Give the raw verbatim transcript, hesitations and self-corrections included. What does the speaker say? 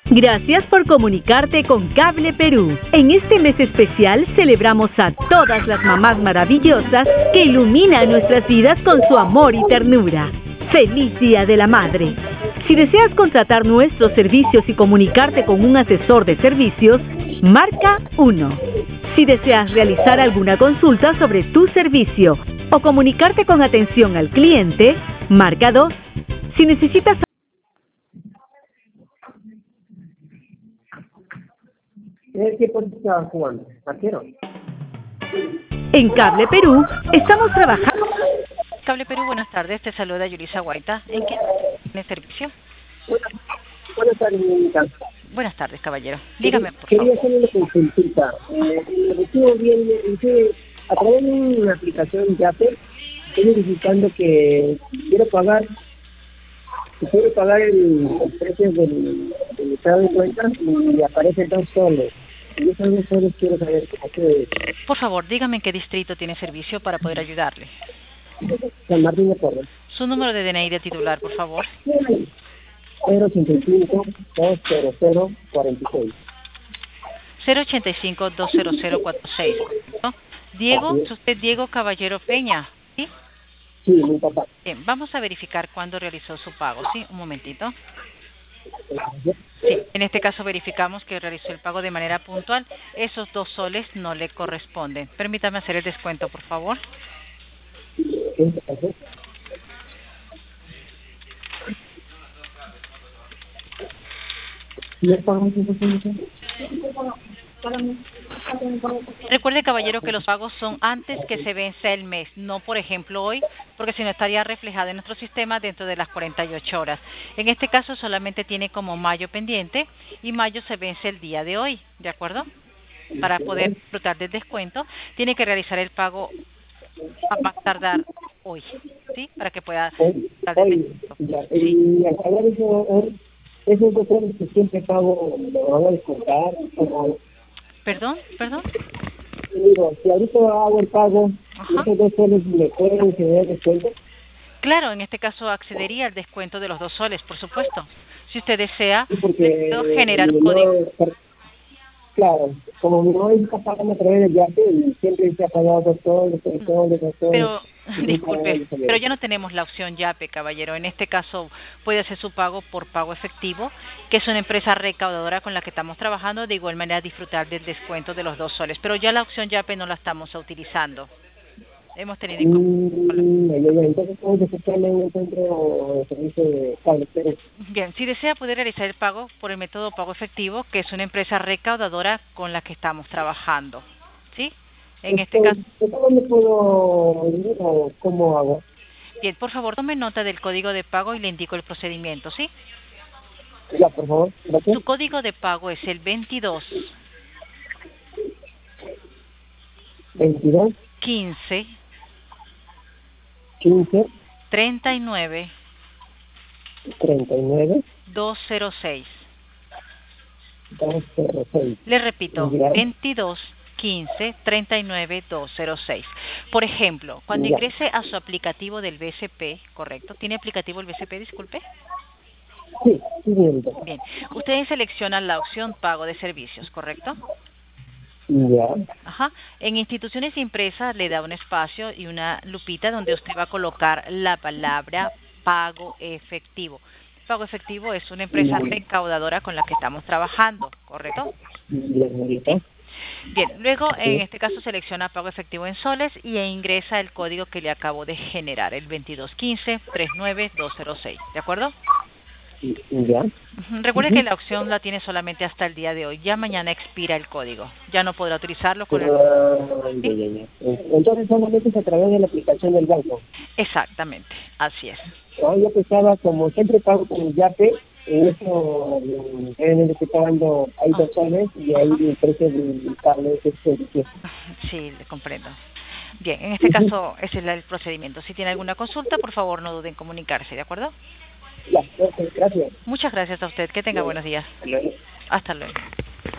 Gracias por comunicarte con Cable Perú. En este mes especial celebramos a todas las mamás maravillosas que iluminan nuestras vidas con su amor y ternura. ¡Feliz Día de la Madre! Si deseas contratar nuestros servicios y comunicarte con un asesor de servicios, marca uno. Si deseas realizar alguna consulta sobre tu servicio o comunicarte con atención al cliente, marca dos. Si necesitas ¿Qué posición estaba jugando? ¿Arquero? En Cable Perú, estamos trabajando. Cable Perú, buenas tardes. Te saluda Yulisa Guaita. ¿En qué tiene servicio? Buenas, buenas tardes, señorita. Buenas tardes, caballero. Dígame, por Quería favor. hacerle una consultita. Eh, recibo bien, dice, a través de una aplicación Yape, estoy verificando que quiero pagar, que quiero pagar el, el precio del, del estado de cuenta y aparecen dos soles. Y esos dos soles quiero saber cómo se... Por favor, dígame en qué distrito tiene servicio para poder ayudarle. San Martín de Porres. Su número de D N I de titular, por favor. cero ochenta y cinco, dos cero cero, cuarenta y seis. cero ochenta y cinco, dos cero cero, cuatro seis. ¿No? Diego, ¿es usted Diego Caballero Peña? ¿Sí? Sí, mi papá. Bien, vamos a verificar cuándo realizó su pago, ¿sí? Un momentito. Sí, en este caso verificamos que realizó el pago de manera puntual. Esos dos soles no le corresponden. Permítame hacer el descuento, por favor. ¿Qué pasó? ¿Le pagamos esa solución? Recuerde, caballero, que los pagos son antes que se vence el mes, no por ejemplo hoy, porque si no estaría reflejado en nuestro sistema dentro de las cuarenta y ocho horas. En este caso solamente tiene como mayo pendiente y mayo se vence el día de hoy, ¿de acuerdo? Para poder disfrutar del descuento, tiene que realizar el pago a más tardar hoy, ¿sí? Para que pueda disfrutar del descuento. Y al pagar eso, esos dos soles que siempre pago, ¿lo van a descontar? O, ¿Perdón? ¿Perdón? digo, si ahorita hago el pago, Ajá. ¿esos dos soles me pueden generar descuento? Claro, en este caso accedería al descuento de los dos soles, por supuesto. Si usted desea, Sí, porque puedo generar mi código. mamá, claro, como mi mamá está pagando a través del Yape y siempre se ha pagado dos soles, tres soles, dos soles. Pero, disculpe, pero ya no tenemos la opción Yape, caballero. En este caso puede hacer su pago por pago efectivo, que es una empresa recaudadora con la que estamos trabajando, de igual manera disfrutar del descuento de los dos soles. Pero ya la opción Yape no la estamos utilizando. Hemos tenido inconvenientes. Mm, ya, ya, entonces puedo aceptarme en un centro de servicio de cable, pero Bien, si desea poder realizar el pago por el método pago efectivo, que es una empresa recaudadora con la que estamos trabajando, ¿sí? En este caso, ¿dónde puedo ir o cómo hago? bien, por favor, tome nota del código de pago y le indico el procedimiento, ¿sí? Ya, por favor, gracias. Su código de pago es el veintidós veintidós, quince quince, treinta y nueve treinta y nueve, doscientos seis. doscientos seis. Le repito, Ya. veintidós quince treinta y nueve doscientos seis. Por ejemplo, cuando Ya. ingrese a su aplicativo del B C P, ¿correcto? ¿Tiene aplicativo el B C P, disculpe? Sí, sí, señorita. Bien, usted selecciona la opción pago de servicios, ¿correcto? Ya. Ajá. En instituciones impresas le da un espacio y una lupita donde usted va a colocar la palabra pago efectivo. Pago efectivo es una empresa recaudadora con la que estamos trabajando, ¿correcto? Ya, señorita. ¿Sí? Bien, luego Sí. en este caso selecciona pago efectivo en soles y ingresa el código que le acabo de generar, el veintidós quince treinta y nueve doscientos seis, ¿de acuerdo? Ya. Ujú. Recuerde que la opción la tiene solamente hasta el día de hoy. Ya mañana expira el código. Ya no podrá utilizarlo con el... Ah, ya, ya, ya. Entonces solamente es a través de la aplicación del banco. Exactamente, así es. Ah, yo pensaba, como siempre pago con el Yape, en eso mm, deben de estar pagando ahí dos soles y ahí el precio del cable es este. Sí, le comprendo. Bien, en este caso ese es el procedimiento. Si tiene alguna consulta, por favor no duden en comunicarse, ¿de acuerdo? Ya, ok, gracias. Muchas gracias a usted. Que tenga buenos días. Hasta luego. Hasta luego.